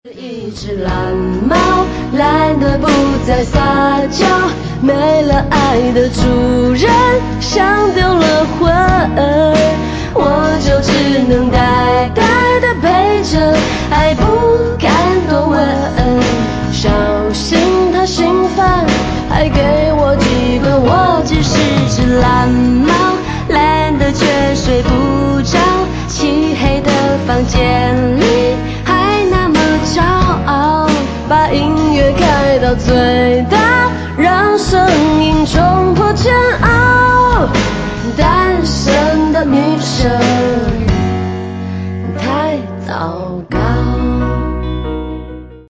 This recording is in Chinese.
一只蓝猫，懒得不再撒娇，没了爱的主人，像丢了魂，我就只能呆呆地陪着，爱不敢多问，小心它心烦，还给我几棍，我只是只蓝猫，懒得却睡不着，漆黑的房间里还那么骄傲，把音乐开到最大，